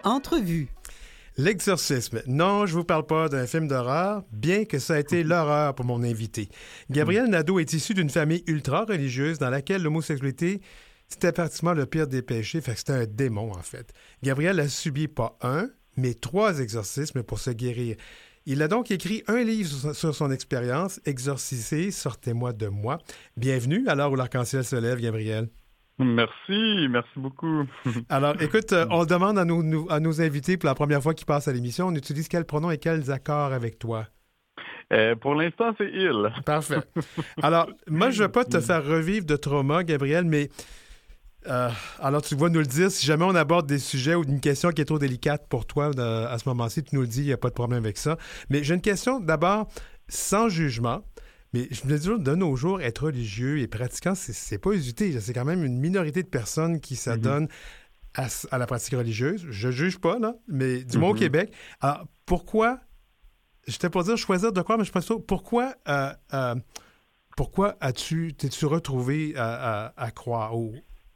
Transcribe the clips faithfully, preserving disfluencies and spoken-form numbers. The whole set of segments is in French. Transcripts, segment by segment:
Entrevue. L'exorcisme. Non, je vous parle pas d'un film d'horreur, bien que ça a été l'horreur pour mon invité. Gabriel Nadeau est issu d'une famille ultra-religieuse dans laquelle l'homosexualité, c'était pratiquement le pire des péchés, fait que c'était un démon, en fait. Gabriel a subi pas un, mais trois exorcismes pour se guérir. Il a donc écrit un livre sur son expérience, Exorcisé, sortez-moi de moi. Bienvenue à l'heure où l'arc-en-ciel se lève, Gabriel. Merci, merci beaucoup. Alors, écoute, euh, on demande à nos, nous, à nos invités pour la première fois qu'ils passent à l'émission, on utilise quels pronoms et quels accords avec toi? Euh, pour l'instant, c'est il. Parfait. Alors, moi, je ne veux pas te faire revivre de trauma, Gabriel, mais euh, alors tu vas nous le dire. Si jamais on aborde des sujets ou une question qui est trop délicate pour toi de, à ce moment-ci, tu nous le dis, il n'y a pas de problème avec ça. Mais j'ai une question d'abord, sans jugement. Mais je me dis toujours, de nos jours, être religieux et pratiquant, c'est, c'est pas usité. C'est quand même une minorité de personnes qui s'adonnent mm-hmm. à, à la pratique religieuse. Je juge pas, là, mais du moins mm-hmm. au Québec. Alors, pourquoi, je t'ai pas dire choisir de quoi, mais je pense pas, pourquoi, euh, euh, pourquoi as-tu, t'es-tu retrouvé à, à, à croire au...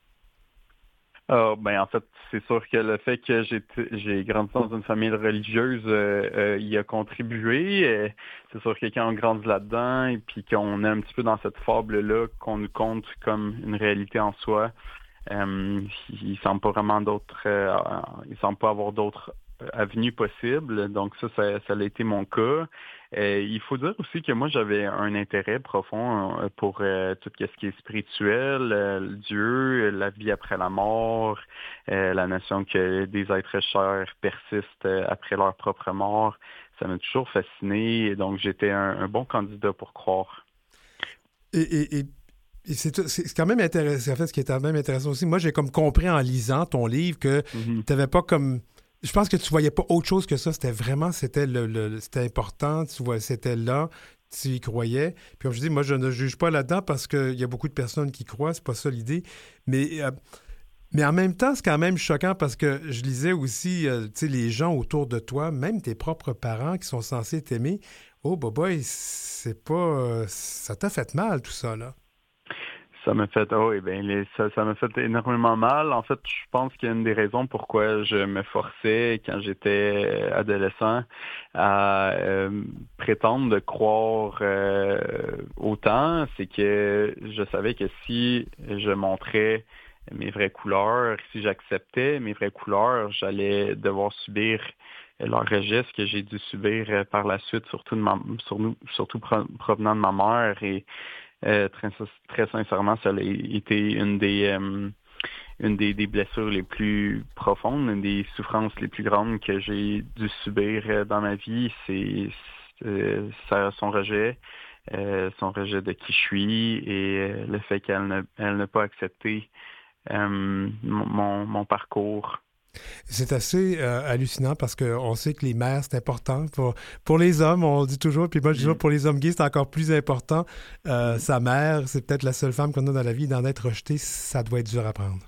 Euh, ben en fait, c'est sûr que le fait que j'ai, t- j'ai grandi dans une famille religieuse euh, euh, y a contribué. Euh, c'est sûr que quand on grandit là-dedans et puis qu'on est un petit peu dans cette fable-là, qu'on nous compte comme une réalité en soi, euh, il ne semble pas vraiment d'autres, euh, il semble pas avoir d'autres avenues possibles. Donc ça, ça, ça a été mon cas. Euh, il faut dire aussi que moi, j'avais un intérêt profond euh, pour euh, tout ce qui est spirituel, euh, Dieu, la vie après la mort, euh, la notion que des êtres chers persistent euh, après leur propre mort. Ça m'a toujours fasciné. Et donc, j'étais un, un bon candidat pour croire. Et, et, et... Et c'est, c'est quand même intéressant. En fait, ce qui est quand même intéressant aussi, moi, j'ai comme compris en lisant ton livre que mm-hmm. tu n'avais pas comme... Je pense que tu voyais pas autre chose que ça. C'était vraiment, c'était, le, le, c'était important. Tu vois, c'était là. Tu y croyais. Puis comme je dis, moi, je ne juge pas là-dedans parce qu'il y a beaucoup de personnes qui croient. C'est pas ça l'idée. Mais, euh, mais en même temps, c'est quand même choquant parce que je lisais aussi, euh, tu sais, les gens autour de toi, même tes propres parents qui sont censés t'aimer. Oh, bah, boy, c'est pas... Euh, ça t'a fait mal, tout ça, là. Ça m'a fait, oh, eh bien, les, ça, ça m'a fait énormément mal. En fait, je pense qu'il y a une des raisons pourquoi je me forçais quand j'étais adolescent à euh, prétendre de croire euh, autant, c'est que je savais que si je montrais mes vraies couleurs, si j'acceptais mes vraies couleurs, j'allais devoir subir leur rejet, ce que j'ai dû subir par la suite, surtout, de ma, surtout provenant de ma mère. Et Euh, très, très sincèrement, ça a été une des euh, une des, des blessures les plus profondes, une des souffrances les plus grandes que j'ai dû subir dans ma vie. C'est, c'est ça, son rejet, euh, son rejet de qui je suis et euh, le fait qu'elle ne, elle n'a pas accepté euh, mon, mon parcours. C'est assez euh, hallucinant parce qu'on sait que les mères, c'est important. Pour, pour les hommes, on dit toujours, puis moi je dis toujours, pour les hommes gays, c'est encore plus important. Euh, mm. Sa mère, c'est peut-être la seule femme qu'on a dans la vie. D'en être rejetée, ça doit être dur à prendre.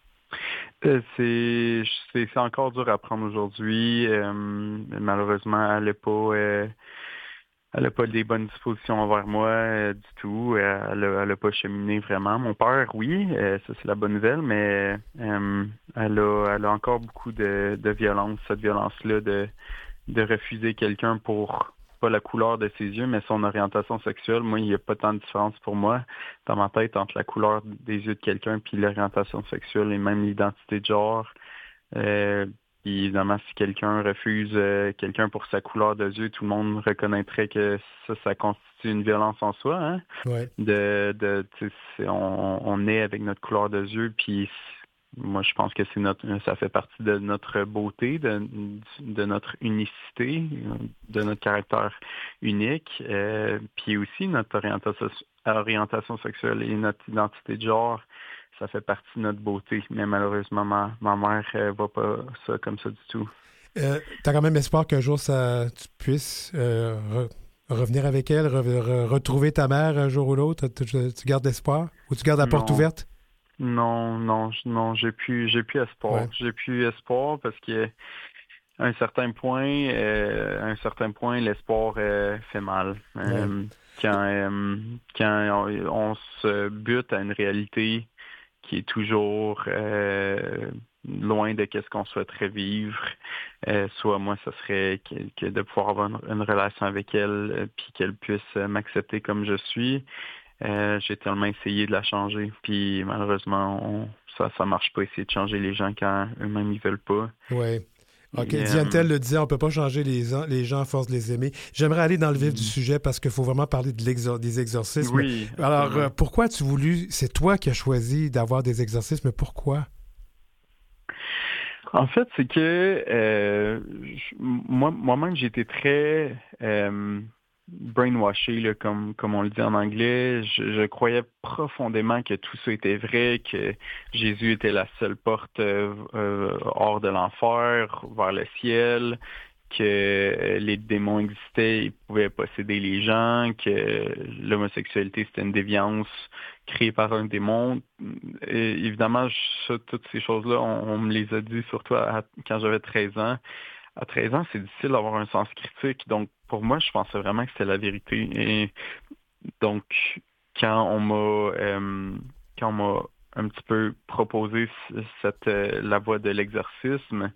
Euh, c'est, c'est, c'est encore dur à prendre aujourd'hui. Euh, malheureusement, elle n'est pas... Euh, Elle n'a pas des bonnes dispositions envers moi euh, du tout. Euh, elle n'a pas cheminé vraiment. Mon père, oui, euh, ça c'est la bonne nouvelle, mais euh, elle, a, elle a encore beaucoup de, de violence, cette violence-là de, de refuser quelqu'un pour pas la couleur de ses yeux, mais son orientation sexuelle. Moi, il n'y a pas tant de différence pour moi dans ma tête entre la couleur des yeux de quelqu'un puis l'orientation sexuelle et même l'identité de genre. Euh, Puis évidemment, si quelqu'un refuse euh, quelqu'un pour sa couleur de yeux, tout le monde reconnaîtrait que ça, ça constitue une violence en soi. Hein? Ouais. De, de, on, on est avec notre couleur de yeux, puis moi, je pense que c'est notre, ça fait partie de notre beauté, de, de notre unicité, de notre caractère unique, euh, puis aussi notre orientation, orientation sexuelle et notre identité de genre. Ça fait partie de notre beauté, mais malheureusement, ma, ma mère ne voit pas ça comme ça du tout. Euh, tu as quand même espoir qu'un jour, ça, tu puisses euh, re, revenir avec elle, re, re, retrouver ta mère un jour ou l'autre? Tu, tu, tu gardes espoir? Ou tu gardes la porte non. ouverte? Non, non, non, j'ai plus, j'ai plus espoir. Ouais. J'ai plus espoir parce que à un certain point, euh, à un certain point, l'espoir euh, fait mal. Ouais. Euh, quand euh, quand on, on se bute à une réalité qui est toujours euh, loin de qu'est-ce qu'on souhaiterait vivre. Euh, soit moi, ça serait que, que de pouvoir avoir une, une relation avec elle, euh, puis qu'elle puisse euh, m'accepter comme je suis. Euh, j'ai tellement essayé de la changer, puis malheureusement, on, ça ça marche pas, essayer de changer les gens quand eux-mêmes ils veulent pas. Oui. OK. Et, Diane Tell euh, le disait, on ne peut pas changer les, les gens à force de les aimer. J'aimerais aller dans le vif mm. du sujet parce qu'il faut vraiment parler de l'exor- des exorcismes. Oui. Alors, euh, pourquoi as-tu voulu... C'est toi qui as choisi d'avoir des exorcismes. Pourquoi? En fait, c'est que euh, je- moi, moi-même, j'ai été très euh, brainwashé, là, comme, comme on le dit en anglais. Je, je croyais profondément que tout ça était vrai, que Jésus était la seule porte euh, euh, hors de l'enfer, vers le ciel, que euh, les démons existaient, ils pouvaient posséder les gens, que l'homosexualité, c'était une déviance créée par un démon. Et évidemment, je, toutes ces choses-là, on, on me les a dit surtout à, quand j'avais treize ans. À treize ans, c'est difficile d'avoir un sens critique. Donc, pour moi, je pensais vraiment que c'était la vérité. Et donc, quand on m'a euh, quand on m'a un petit peu proposé cette euh, la voie de l'exorcisme,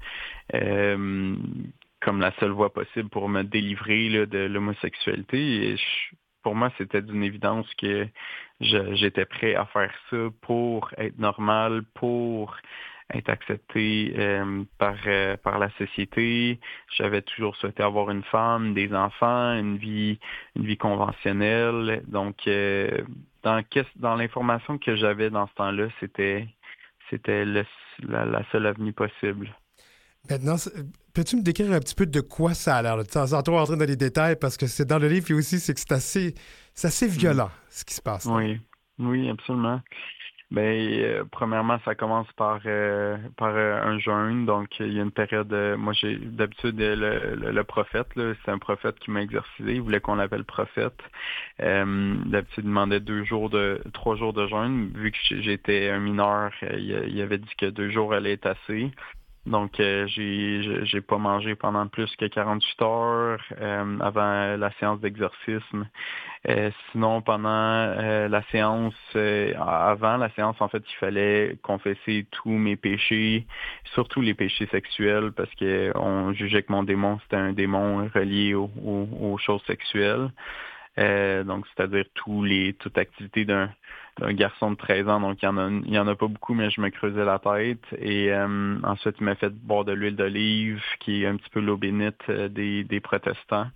euh, comme la seule voie possible pour me délivrer là, de l'homosexualité. Et je- pour moi, c'était d'une évidence que je- j'étais prêt à faire ça pour être normal, pour être accepté euh, par, euh, par la société. J'avais toujours souhaité avoir une femme, des enfants, une vie, une vie conventionnelle. Donc, euh, dans, qu'est- dans l'information que j'avais dans ce temps-là, c'était, c'était le- la, la seule avenue possible. Maintenant, peux-tu me décrire un petit peu de quoi ça a l'air? Sans, sans trop rentrer dans les détails, parce que c'est dans le livre, et aussi, c'est que c'est assez, c'est assez violent, ce qui se passe. Là. Oui, oui, absolument. Ben, euh, premièrement, ça commence par euh, par euh, un jeûne. Donc, il y a une période. euh, moi, j'ai d'habitude euh, le, le, le prophète. Là, c'est un prophète qui m'a exorcisé. Il voulait qu'on l'appelle prophète. Euh, d'habitude, il demandait deux jours de trois jours de jeûne. Vu que j'étais un mineur, euh, il, il avait dit que deux jours allait être assez. Donc, euh, j'ai j'ai pas mangé pendant plus que quarante-huit heures euh, avant la séance d'exorcisme. Euh, sinon, pendant euh, la séance, euh, avant la séance, en fait, il fallait confesser tous mes péchés, surtout les péchés sexuels, parce que on jugeait que mon démon, c'était un démon relié au- au- aux choses sexuelles. Euh, donc, c'est-à-dire tous les toute activité d'un d'un garçon de treize ans. Donc, il y en a il y en a pas beaucoup, mais je me creusais la tête. Et euh, ensuite, il m'a fait boire de l'huile d'olive, qui est un petit peu l'eau bénite euh, des, des protestants.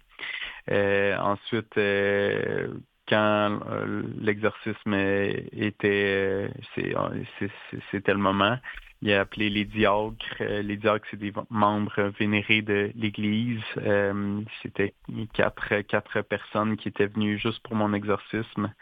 Euh, ensuite, euh, quand euh, l'exorcisme était, euh, c'est, c'est- c'est- c'était le moment, il a appelé les diacres. Euh, les diacres, c'est des membres vénérés de l'Église. Euh, c'était quatre, quatre personnes qui étaient venues juste pour mon exorcisme.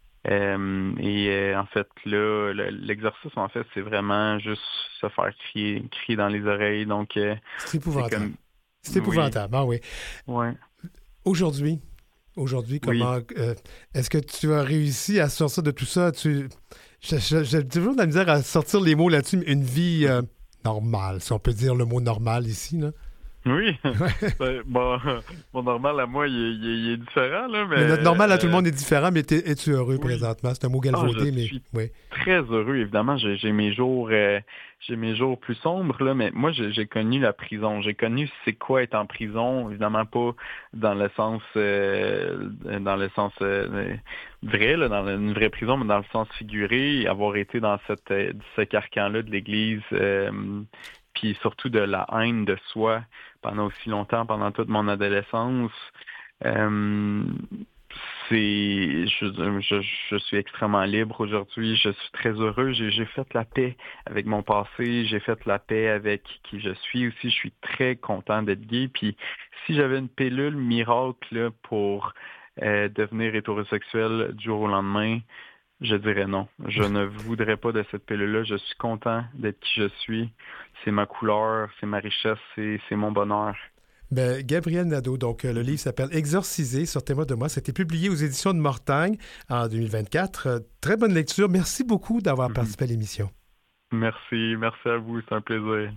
Euh, et euh, en fait, là, le- l'exorcisme, en fait, c'est vraiment juste se faire crier, crier dans les oreilles. Donc, euh, C'est c'est épouvantable. comme... C'est Oui, épouvantable, ah oui. ouais, Aujourd'hui, aujourd'hui, oui. comment euh, est-ce que tu as réussi à sortir de tout ça? Tu, je- je- j'ai toujours de la misère à sortir les mots là-dessus, mais une vie euh, normale, si on peut dire le mot normal ici, là. Oui, Ouais. ben, bon, mon normal à moi, il est, il est- il est différent, là, mais... Mais notre normal à tout le euh, monde est différent, mais t'es- es-tu heureux oui. présentement? C'est un mot Ah, je galvaudé, mais suis oui. très heureux, évidemment. J'ai j'ai mes jours euh, j'ai mes jours plus sombres, là, mais moi, j'ai j'ai connu la prison. J'ai connu c'est quoi être en prison, évidemment pas dans le sens euh, dans le sens euh, vrai, là, dans une vraie prison, mais dans le sens figuré, avoir été dans cette euh, ce carcan-là de l'Église, euh, puis surtout de la haine de soi pendant aussi longtemps, pendant toute mon adolescence. Euh, c'est, je, je, je suis extrêmement libre aujourd'hui. Je suis très heureux. J'ai, j'ai fait la paix avec mon passé. J'ai fait la paix avec qui je suis aussi. Je suis très content d'être gay. Puis, si j'avais une pilule miracle là, pour euh, devenir hétérosexuel du jour au lendemain, je dirais non. Je ne voudrais pas de cette pilule-là. Je suis content d'être qui je suis. C'est ma couleur, c'est ma richesse, c'est, c'est mon bonheur. Ben, Gabriel Nadeau, donc euh, le livre s'appelle Exorcisé, sortez-moi de moi. C'était publié aux éditions de Mortagne en deux mille vingt-quatre. Euh, très bonne lecture. Merci beaucoup d'avoir participé à l'émission. Merci, merci à vous, c'est un plaisir.